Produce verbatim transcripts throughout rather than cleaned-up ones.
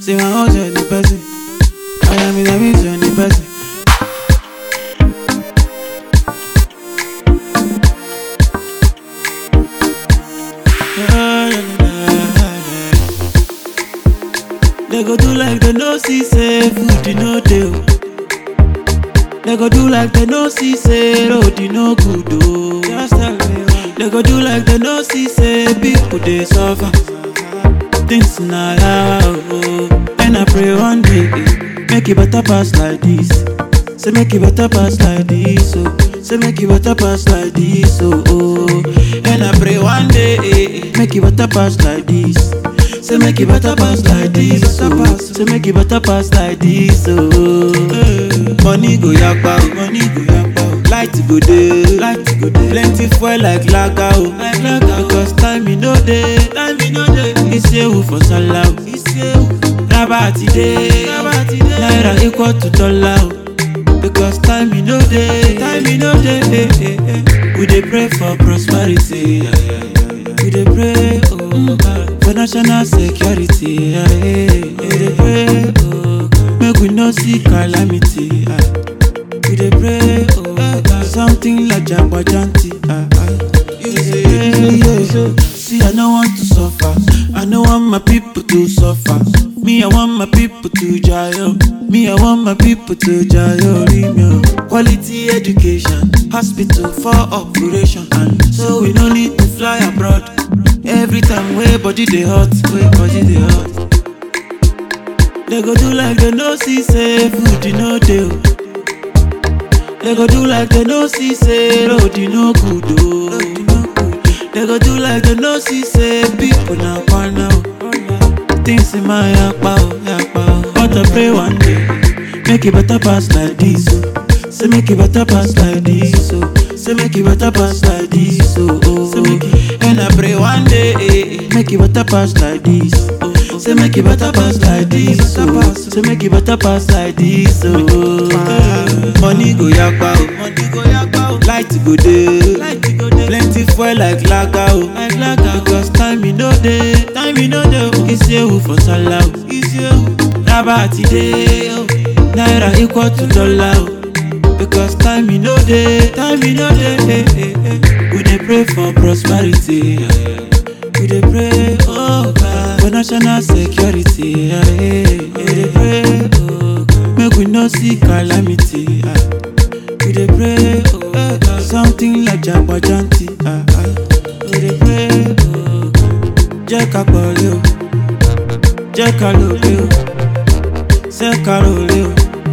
See my house on the person. I am in the midst on the person. They go do like they no see say food you no dey. They go do like they no see say road you no good oh. Just tell me why. They go do like they no see say people dey suffer. Things na how oh. And I pray one day make it better pass like this. Say make it better pass like this oh. Say make it better pass like this oh, oh. And I pray one day make it better pass like this. Say make it better pass like this oh. Say make it better pass like this oh. Money go yakpa oh. Money go yakpa oh. Light go dey. Light go dey. Plenty fuel like laga oh. Like laga because time e no dey. Time e no dey. Isewu for sallah oh. Isewu. Rabati dey. Rabati dey. Naira equal to dollar oh. Because time e no dey. Time e no dey. Eh, eh, eh. We dey pray for prosperity. Yeah, yeah, yeah. We dey pray oh God for national security. Yeah, yeah, yeah. We dey pray oh God make we no see calamity. Ah. We dey pray oh God something like Jagbajanti. Ah, ah. You say yeah, yeah. See I no want to suffer. I no want my people to suffer. Me I want my people to jail. Me I want my people to jail. Quality education, hospital for operation, and so we no need to fly abroad. Every time way body dey hot, way body dey hot. They go do like they no see say food you no dey. They go do like they no see say road you no good oh. They go do like they no see say people na kwana oh. Things in my yakpa oh, yakpa oh. But I pray one day make it better pass like this oh. Say make it better pass like this oh. Say make it better pass like this oh, oh. Say make it, and I pray one day eh, make it better pass like this oh. Say make it better pass like this oh. Say make it better pass like this oh. Money go yakpa oh. Money go yakpa oh. Light go dey. Light go dey. Plenty fuel like laga oh. Like laga because time e no dey. Time e no dey oh. Isewu for sallah oh. Isewu. Rabati dey oh. Naira equal to dollar oh. Because time e no dey. Time e no dey. Eh, eh, eh. We dey pray for prosperity. Yeah, yeah. We dey pray oh God for national security. Yeah, yeah. We dey pray oh God make we no see calamity. Ah. We dey pray oh God something like Jagbajanti. Ah, ah. We dey pray oh God jẹ́ ká pọ̀lẹ́ o, jẹ́ ká lòlẹ́ o, ṣé ká rọ̀lẹ́ o,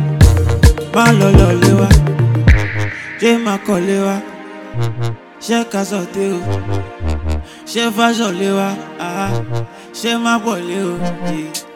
má lọ lọ́lẹ́ wa, jẹ́ má kọ́lé wa, ṣé ká sọ̀tẹ́ o, ṣé fáṣọ̀lẹ́ wa, ah, ṣé má bọ̀lẹ́ o. Yeah.